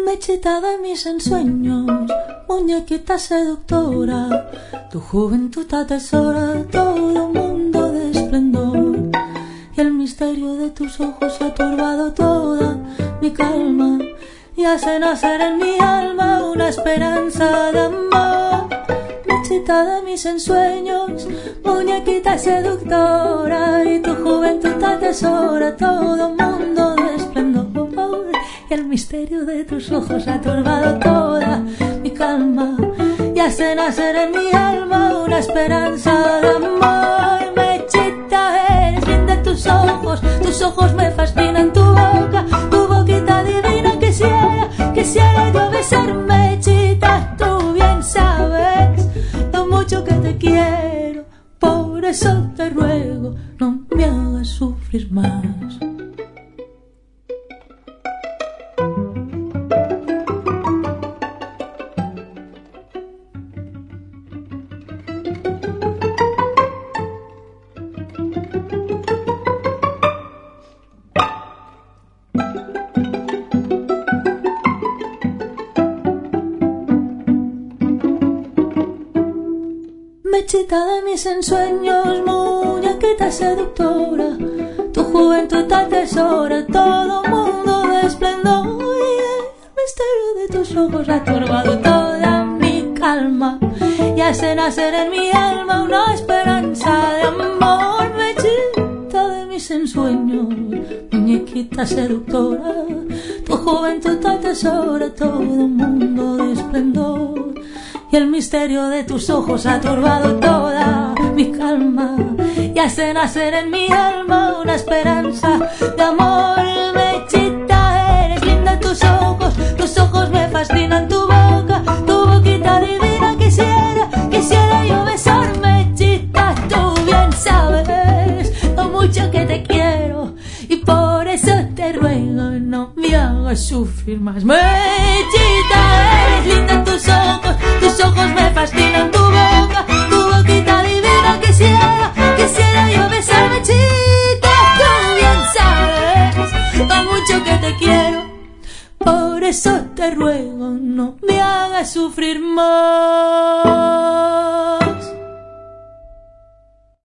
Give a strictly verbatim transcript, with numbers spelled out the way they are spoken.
Mechita de mis ensueños, muñequita seductora, tu juventud atesora todo mundo de esplendor, y el misterio de tus ojos ha turbado toda mi calma y hace nacer en mi alma una esperanza de amor. Mechita de mis ensueños, muñequita seductora, y tu juventud atesora todo mundo de esplendor, y el misterio de tus ojos ha turbado toda mi calma y hace nacer en mi alma una esperanza de amor. Mechita, eres linda tus ojos, tus ojos me fascinan, tu boca, tu boquita divina. Quisiera, quisiera yo besar. Mechita, tú bien sabes lo mucho que te quiero, por eso te ruego no me hagas sufrir más. Mechita de mis ensueños, muñequita seductora, tu juventud atesora todo mundo de esplendor, y el misterio de tus ojos ha turbado toda mi calma y hace nacer en mi alma una esperanza de amor. Mechita de mis ensueños, muñequita seductora, tu juventud atesora todo mundo de esplendor, y el misterio de tus ojos ha turbado toda mi calma y hace nacer en mi alma una esperanza de amor. Mechita, eres linda tus ojos, tus ojos me fascinan, tu boca, tu boquita divina. Quisiera, quisiera yo besar. Mechita, tú bien sabes lo mucho que te quiero, y por eso te ruego no me hagas sufrir más. Mechita, eres linda tus ojos, tus ojos me fascinan, tu boca, tu boquita divina. Quisiera, quisiera yo besar. Mechita, tú bien sabes lo mucho que te quiero, por eso te ruego no me hagas sufrir más.